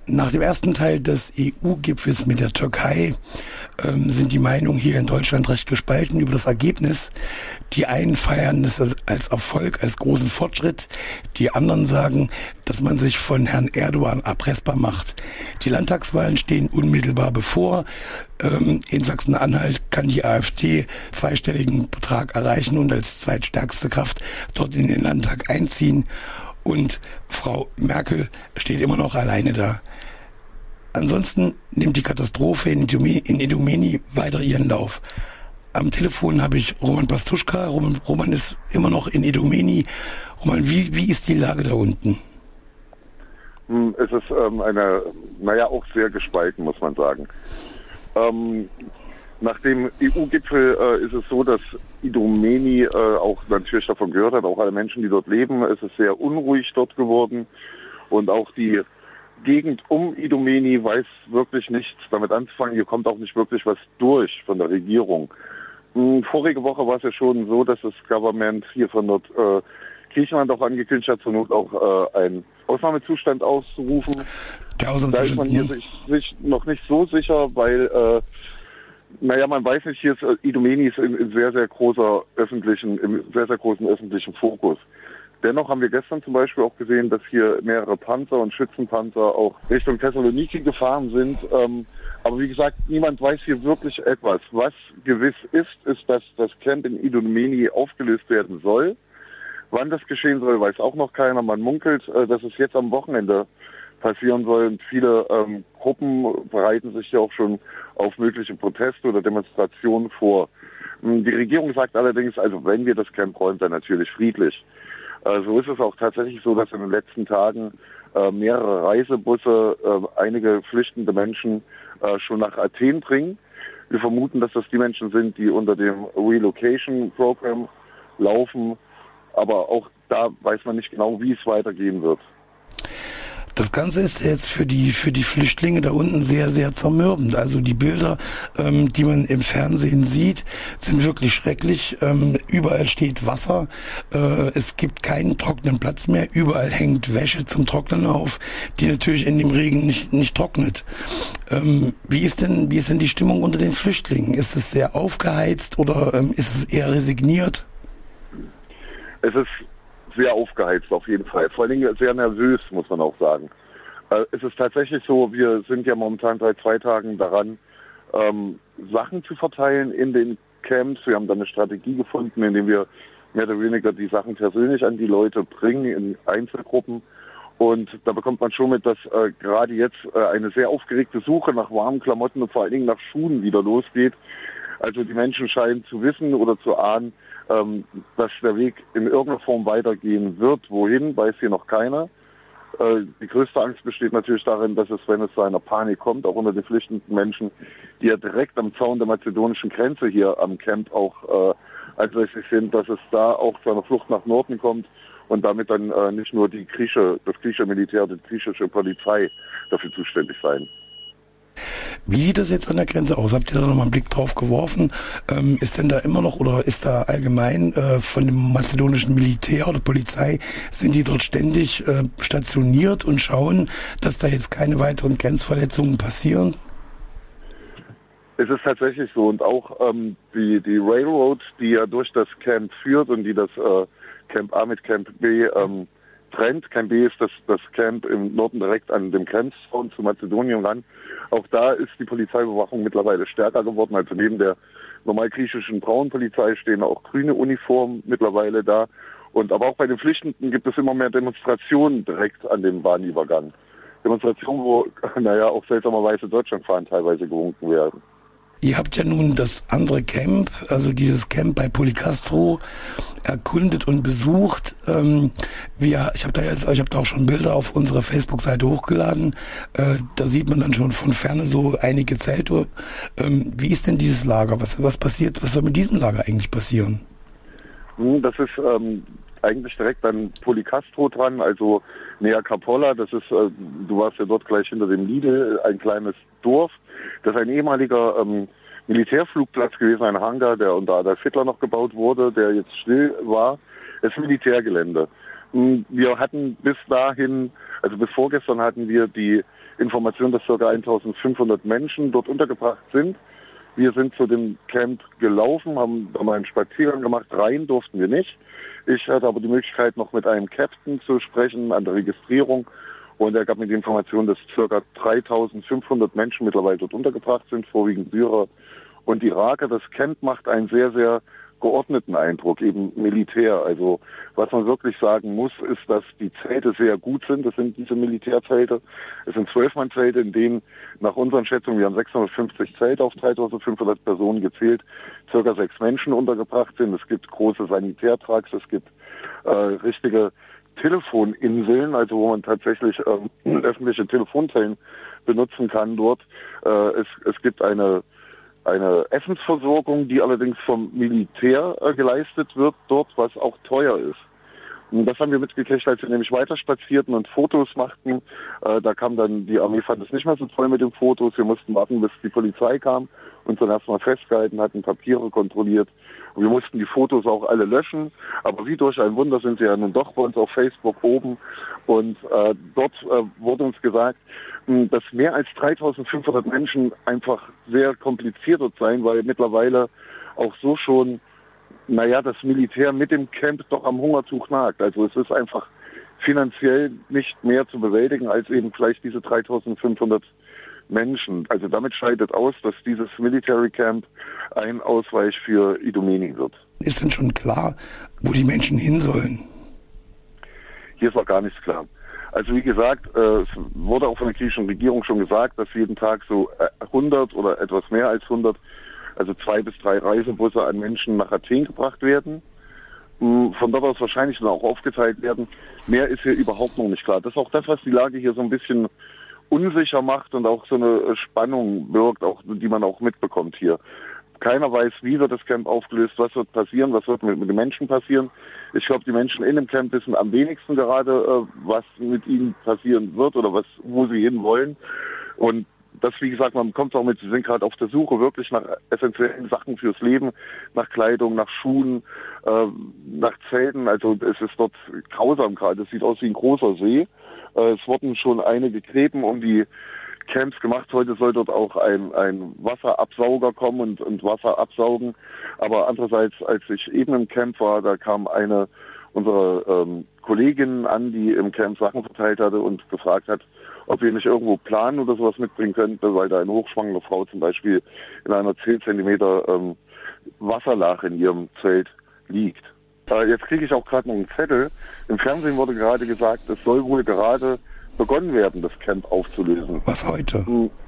Nach dem ersten Teil des EU-Gipfels mit der Türkei sind die Meinungen hier in Deutschland recht gespalten über das Ergebnis. Die einen feiern es als Erfolg, als großen Fortschritt. Die anderen sagen, dass man sich von Herrn Erdogan erpressbar macht. Die Landtagswahlen stehen unmittelbar bevor. In Sachsen-Anhalt kann die AfD zweistelligen Betrag erreichen und als zweitstärkste Kraft dort in den Landtag einziehen. Und Frau Merkel steht immer noch alleine da. Ansonsten nimmt die Katastrophe in Idomeni weiter ihren Lauf. Am Telefon habe ich Roman Pastuschka. Roman ist immer noch in Idomeni. Roman, wie ist die Lage da unten? Es ist auch sehr gespalten, muss man sagen. Nach dem EU-Gipfel ist es so, dass Idomeni auch natürlich davon gehört hat, auch alle Menschen, die dort leben. Es ist sehr unruhig dort geworden und auch die Gegend um Idomeni weiß wirklich nichts damit anzufangen. Hier kommt auch nicht wirklich was durch von der Regierung. Vorige Woche war es ja schon so, dass das Government hier von dort Griechenland auch angekündigt hat, zur Not auch einen Ausnahmezustand auszurufen. Da ist man hier sich noch nicht so sicher, weil man weiß nicht, hier ist Idomeni ist in sehr, sehr großen öffentlichen Fokus. Dennoch haben wir gestern zum Beispiel auch gesehen, dass hier mehrere Panzer und Schützenpanzer auch Richtung Thessaloniki gefahren sind. Aber wie gesagt, niemand weiß hier wirklich etwas. Was gewiss ist, dass das Camp in Idomeni aufgelöst werden soll. Wann das geschehen soll, weiß auch noch keiner. Man munkelt, dass es jetzt am Wochenende passieren soll. Und viele Gruppen bereiten sich ja auch schon auf mögliche Proteste oder Demonstrationen vor. Die Regierung sagt allerdings, also wenn wir das Camp räumen, dann natürlich friedlich. So ist es auch tatsächlich so, dass in den letzten Tagen mehrere Reisebusse einige flüchtende Menschen schon nach Athen bringen. Wir vermuten, dass das die Menschen sind, die unter dem Relocation Program laufen. Aber auch da weiß man nicht genau, wie es weitergehen wird. Das Ganze ist jetzt für die Flüchtlinge da unten sehr, sehr zermürbend. Also die Bilder, die man im Fernsehen sieht, sind wirklich schrecklich. Überall steht Wasser. Es gibt keinen trockenen Platz mehr. Überall hängt Wäsche zum Trocknen auf, die natürlich in dem Regen nicht trocknet. Wie ist denn die Stimmung unter den Flüchtlingen? Ist es sehr aufgeheizt oder ist es eher resigniert? Es ist sehr aufgeheizt auf jeden Fall. Vor allen Dingen sehr nervös, muss man auch sagen. Es ist tatsächlich so, wir sind ja momentan seit 2 Tagen daran, Sachen zu verteilen in den Camps. Wir haben da eine Strategie gefunden, indem wir mehr oder weniger die Sachen persönlich an die Leute bringen, in Einzelgruppen. Und da bekommt man schon mit, dass gerade jetzt eine sehr aufgeregte Suche nach warmen Klamotten und vor allen Dingen nach Schuhen wieder losgeht. Also die Menschen scheinen zu wissen oder zu ahnen, dass der Weg in irgendeiner Form weitergehen wird. Wohin, weiß hier noch keiner. Die größte Angst besteht natürlich darin, dass es, wenn es zu einer Panik kommt, auch unter den flüchtenden Menschen, die ja direkt am Zaun der mazedonischen Grenze hier am Camp auch ansässig sind, dass es da auch zu einer Flucht nach Norden kommt und damit dann nicht nur das griechische Militär, die griechische Polizei dafür zuständig sein. Wie sieht das jetzt an der Grenze aus? Habt ihr da nochmal einen Blick drauf geworfen? Ist denn da immer noch oder ist da allgemein von dem mazedonischen Militär oder Polizei, sind die dort ständig stationiert und schauen, dass da jetzt keine weiteren Grenzverletzungen passieren? Es ist tatsächlich so und auch die Railroad, die ja durch das Camp führt und die das Camp A mit Camp B trennt. Camp B ist das Camp im Norden direkt an dem Grenzzaun zu Mazedonien ran. Auch da ist die Polizeiüberwachung mittlerweile stärker geworden. Also neben der normal griechischen braunen Polizei stehen auch grüne Uniformen mittlerweile da. Aber auch bei den Flüchtenden gibt es immer mehr Demonstrationen direkt an dem Bahnübergang. Demonstrationen, wo auch seltsamerweise Deutschlandfahnen teilweise gewunken werden. Ihr habt ja nun das andere Camp, also dieses Camp bei Polycastro, erkundet und besucht. Ich habe da auch schon Bilder auf unserer Facebook-Seite hochgeladen. Da sieht man dann schon von Ferne so einige Zelte. Wie ist denn dieses Lager? Was passiert? Was soll mit diesem Lager eigentlich passieren? Das ist eigentlich direkt an Polycastro dran, also näher Kapola. Das ist, du warst ja dort gleich hinter dem Lidl, ein kleines Dorf. Das ist ein ehemaliger Militärflugplatz gewesen, ein Hangar, der unter Adolf Hitler noch gebaut wurde, der jetzt still war. Es ist Militärgelände. Wir hatten bis dahin, also bis vorgestern hatten wir die Information, dass ca. 1500 Menschen dort untergebracht sind. Wir sind zu dem Camp gelaufen, haben da mal einen Spaziergang gemacht, rein durften wir nicht. Ich hatte aber die Möglichkeit, noch mit einem Captain zu sprechen an der Registrierung. Und er gab mir die Information, dass ca. 3500 Menschen mittlerweile dort untergebracht sind, vorwiegend Syrer und Iraker. Das Camp macht einen sehr, sehr geordneten Eindruck, eben Militär. Also was man wirklich sagen muss, ist, dass die Zelte sehr gut sind. Das sind diese Militärzelte. Es sind 12-Mann-Zelte, in denen nach unseren Schätzungen, wir haben 650 Zelte auf 3500 Personen gezählt, circa 6 Menschen untergebracht sind. Es gibt große Sanitärtraks, es gibt richtige Telefoninseln, also wo man tatsächlich öffentliche Telefonzellen benutzen kann dort. Es gibt eine Essensversorgung, die allerdings vom Militär geleistet wird dort, was auch teuer ist. Und das haben wir mitgekriegt, als wir nämlich weiter spazierten und Fotos machten. Da kam dann, die Armee fand es nicht mehr so toll mit den Fotos. Wir mussten warten, bis die Polizei kam und dann erstmal festgehalten, hatten Papiere kontrolliert. Und wir mussten die Fotos auch alle löschen. Aber wie durch ein Wunder sind sie ja nun doch bei uns auf Facebook oben. Und dort wurde uns gesagt, dass mehr als 3500 Menschen einfach sehr kompliziert dort seien, weil mittlerweile auch so schon, das Militär mit dem Camp doch am Hungertuch nagt. Also es ist einfach finanziell nicht mehr zu bewältigen als eben vielleicht diese 3500 Menschen. Also damit scheidet aus, dass dieses Military Camp ein Ausweich für Idomeni wird. Ist denn schon klar, wo die Menschen hin sollen? Hier ist noch gar nichts klar. Also wie gesagt, es wurde auch von der griechischen Regierung schon gesagt, dass jeden Tag so 100 oder etwas mehr als 100, also 2 bis 3 Reisebusse an Menschen nach Athen gebracht werden. Von dort aus wahrscheinlich dann auch aufgeteilt werden. Mehr ist hier überhaupt noch nicht klar. Das ist auch das, was die Lage hier so ein bisschen unsicher macht und auch so eine Spannung birgt, auch, die man auch mitbekommt hier. Keiner weiß, wie wird das Camp aufgelöst, was wird passieren, was wird mit den Menschen passieren. Ich glaube, die Menschen in dem Camp wissen am wenigsten gerade, was mit ihnen passieren wird oder wo sie hin wollen. Und das, wie gesagt, man bekommt auch mit, sie sind gerade auf der Suche wirklich nach essentiellen Sachen fürs Leben, nach Kleidung, nach Schuhen, nach Zelten. Also es ist dort grausam gerade. Es sieht aus wie ein großer See. Es wurden schon einige Gräben um die Camps gemacht. Heute soll dort auch ein Wasserabsauger kommen und Wasser absaugen. Aber andererseits, als ich eben im Camp war, da kam eine unserer Kolleginnen an, die im Camp Sachen verteilt hatte und gefragt hat, ob wir nicht irgendwo planen oder sowas mitbringen könnten, weil da eine hochschwangere Frau zum Beispiel in einer 10 Zentimeter Wasserlache in ihrem Zelt liegt. Jetzt kriege ich auch gerade noch einen Zettel. Im Fernsehen wurde gerade gesagt, es soll wohl gerade begonnen werden, das Camp aufzulösen. Was heute?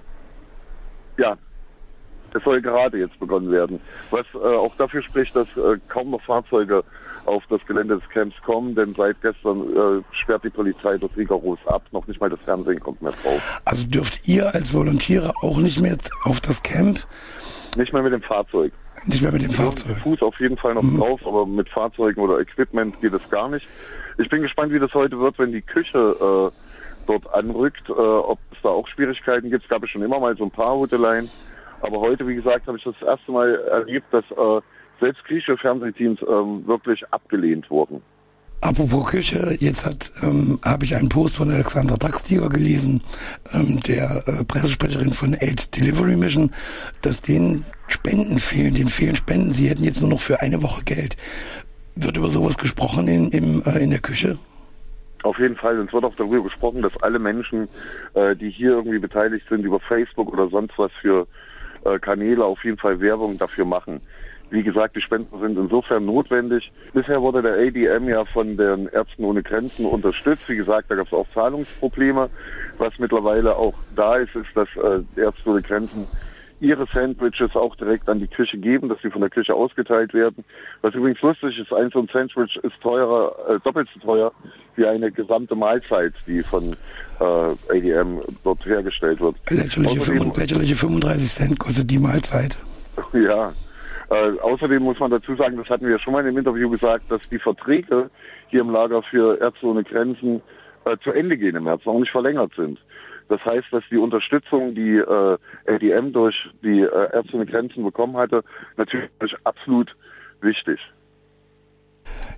Ja, es soll gerade jetzt begonnen werden. Was auch dafür spricht, dass kaum noch Fahrzeuge auf das Gelände des Camps kommen, denn seit gestern sperrt die Polizei dort rigoros ab. Noch nicht mal das Fernsehen kommt mehr drauf. Also dürft ihr als Volontiere auch nicht mehr auf das Camp? Nicht mehr mit dem Fahrzeug. Nicht mehr mit dem Fahrzeug? Fuß auf jeden Fall noch drauf, aber mit Fahrzeugen oder Equipment geht es gar nicht. Ich bin gespannt, wie das heute wird, wenn die Küche dort anrückt, ob es da auch Schwierigkeiten gibt. Es gab ja schon immer mal so ein paar Hoteleien. Aber heute, wie gesagt, habe ich das erste Mal erlebt, dass selbst griechische Fernsehteams wirklich abgelehnt wurden. Apropos Küche, jetzt habe ich einen Post von Alexandra Draxtiger gelesen, der Pressesprecherin von Aid Delivery Mission, dass denen Spenden fehlen, denen fehlen Spenden. Sie hätten jetzt nur noch für eine Woche Geld. Wird über sowas gesprochen in der Küche? Auf jeden Fall. Und es wird auch darüber gesprochen, dass alle Menschen, die hier irgendwie beteiligt sind, über Facebook oder sonst was für Kanäle auf jeden Fall Werbung dafür machen. Wie gesagt, die Spenden sind insofern notwendig. Bisher wurde der ADM ja von den Ärzten ohne Grenzen unterstützt. Wie gesagt, da gab es auch Zahlungsprobleme. Was mittlerweile auch da ist, ist, dass Ärzte ohne Grenzen ihre Sandwiches auch direkt an die Küche geben, dass sie von der Küche ausgeteilt werden. Was übrigens lustig ist, so ein Sandwich ist doppelt so teuer wie eine gesamte Mahlzeit, die von ADM dort hergestellt wird. Lächerliche 35 Cent kostet die Mahlzeit. Ja. Außerdem muss man dazu sagen, das hatten wir ja schon mal in dem Interview gesagt, dass die Verträge hier im Lager für Ärzte ohne Grenzen zu Ende gehen im März, noch nicht verlängert sind. Das heißt, dass die Unterstützung, die ADM durch die Ärzte ohne Grenzen bekommen hatte, natürlich absolut wichtig.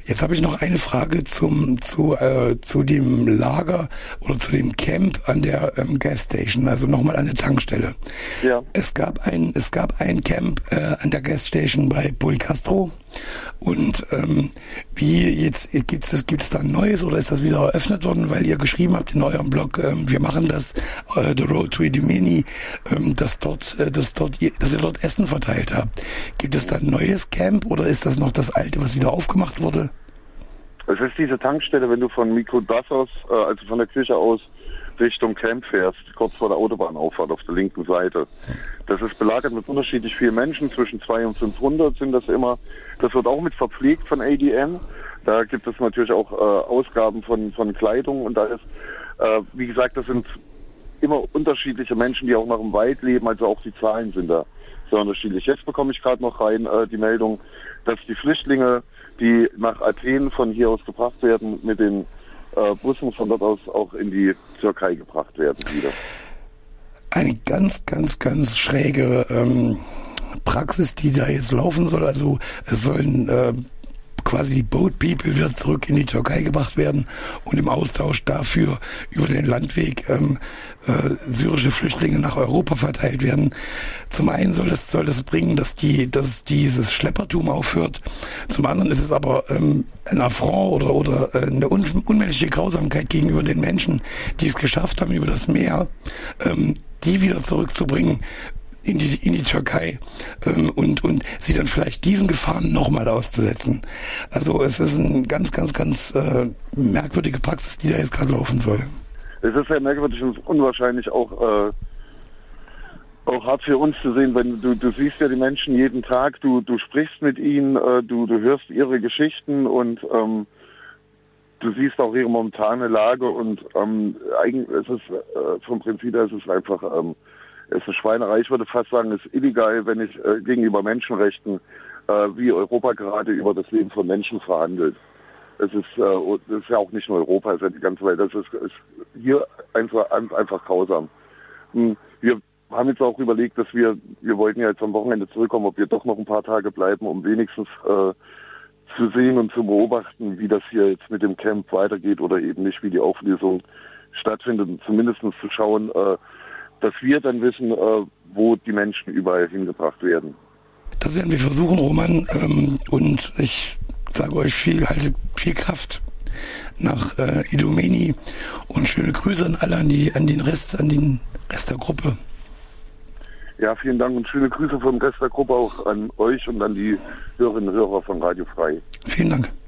Jetzt habe ich noch eine Frage zu dem Lager oder zu dem Camp an der Gasstation, also nochmal an der Tankstelle. Ja. Es gab ein Camp an der Gasstation bei Policastro und gibt es da ein neues oder ist das wieder eröffnet worden, weil ihr geschrieben habt in eurem Blog, wir machen das The Road to Idomeni, dass ihr dort Essen verteilt habt. Gibt es da ein neues Camp oder ist das noch das alte, was wieder aufgemacht wurde? Es ist diese Tankstelle, wenn du von Mikrodassos, also von der Kirche aus, Richtung Camp fährst, kurz vor der Autobahnauffahrt auf der linken Seite. Das ist belagert mit unterschiedlich vielen Menschen, zwischen 200 und 500 sind das immer. Das wird auch mit verpflegt von ADM. Da gibt es natürlich auch Ausgaben von Kleidung und alles. Wie gesagt, das sind immer unterschiedliche Menschen, die auch noch im Wald leben, also auch die Zahlen sind da sehr unterschiedlich. Jetzt bekomme ich gerade noch rein die Meldung, dass die Flüchtlinge, die nach Athen von hier aus gebracht werden, mit den Bussen von dort aus auch in die Türkei gebracht werden wieder. Eine ganz, ganz, ganz schräge Praxis, die da jetzt laufen soll. Also es sollen quasi die Boat People wieder zurück in die Türkei gebracht werden und im Austausch dafür über den Landweg syrische Flüchtlinge nach Europa verteilt werden. Zum einen soll das bringen, dass dieses Schleppertum aufhört. Zum anderen ist es aber ein Affront oder eine unmenschliche Grausamkeit gegenüber den Menschen, die es geschafft haben, über das Meer die wieder zurückzubringen in die Türkei und sie dann vielleicht diesen Gefahren nochmal auszusetzen. Also es ist eine ganz, ganz, ganz merkwürdige Praxis, die da jetzt gerade laufen soll. Es ist sehr merkwürdig und unwahrscheinlich auch hart für uns zu sehen, wenn du siehst ja die Menschen jeden Tag, du sprichst mit ihnen, du hörst ihre Geschichten und du siehst auch ihre momentane Lage und eigentlich ist es vom Prinzip her ist es einfach es ist eine Schweinerei. Ich würde fast sagen, es ist illegal, wenn ich gegenüber Menschenrechten wie Europa gerade über das Leben von Menschen verhandelt. Das ist ja auch nicht nur Europa, es ist ja die ganze Welt. Das ist hier einfach grausam. Wir haben jetzt auch überlegt, dass wir wollten ja jetzt am Wochenende zurückkommen, ob wir doch noch ein paar Tage bleiben, um wenigstens zu sehen und zu beobachten, wie das hier jetzt mit dem Camp weitergeht oder eben nicht, wie die Auflösung stattfindet und zumindest zu schauen, dass wir dann wissen, wo die Menschen überall hingebracht werden. Das werden wir versuchen, Roman, und ich sage euch viel Kraft nach Idomeni und schöne Grüße an alle, an den Rest der Gruppe. Ja, vielen Dank und schöne Grüße vom Rest der Gruppe auch an euch und an die Hörerinnen und Hörer von Radio Frei. Vielen Dank.